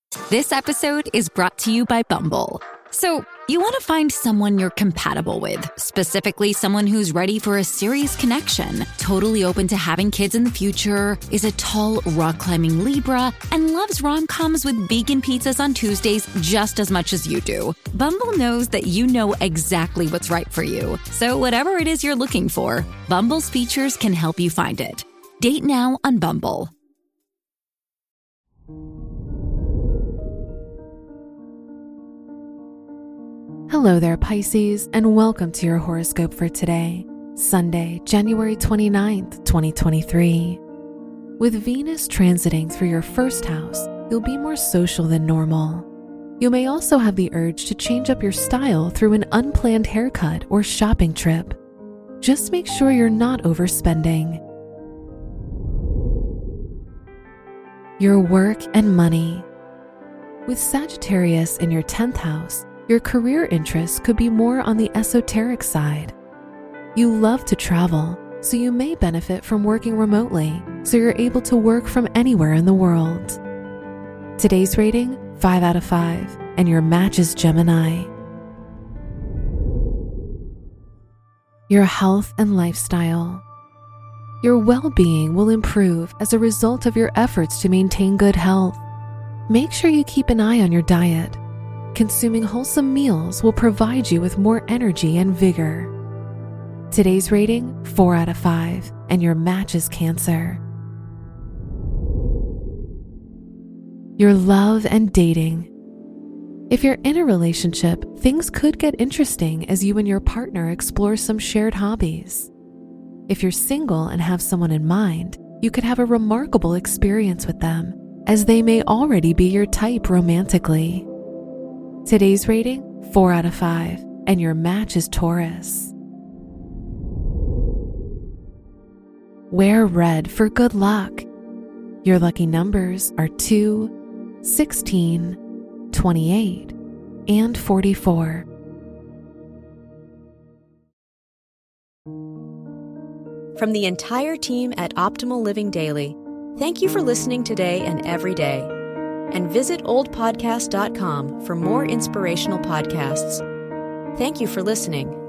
This episode is brought to you by Bumble. So, you want to find someone you're compatible with, specifically someone who's ready for a serious connection, totally open to having kids in the future, is a tall, rock-climbing Libra, and loves rom-coms with vegan pizzas on Tuesdays just as much as you do. Bumble knows that you know exactly what's right for you. So whatever it is you're looking for, Bumble's features can help you find it. Date now on Bumble. Hello there, Pisces, and welcome to your horoscope for today, Sunday, January 29th, 2023. With Venus transiting through your first house, you'll be more social than normal. You may also have the urge to change up your style through an unplanned haircut or shopping trip. Just make sure you're not overspending. Your work and money. With Sagittarius in your 10th house, your career interests could be more on the esoteric side. You love to travel, so you may benefit from working remotely, so you're able to work from anywhere in the world. Today's rating, 5 out of 5, and your match is Gemini. Your health and lifestyle. Your well-being will improve as a result of your efforts to maintain good health. Make sure you keep an eye on your diet. Consuming wholesome meals will provide you with more energy and vigor. Today's rating, 4 out of 5, and your match is Cancer. Your love and dating. If you're in a relationship, things could get interesting as you and your partner explore some shared hobbies. If you're single and have someone in mind, you could have a remarkable experience with them, as they may already be your type romantically. Today's rating, 4 out of 5, and your match is Taurus. Wear red for good luck. Your lucky numbers are 2, 16, 28, and 44. From the entire team at Optimal Living Daily, thank you for listening today and every day. And visit oldpodcast.com for more inspirational podcasts. Thank you for listening.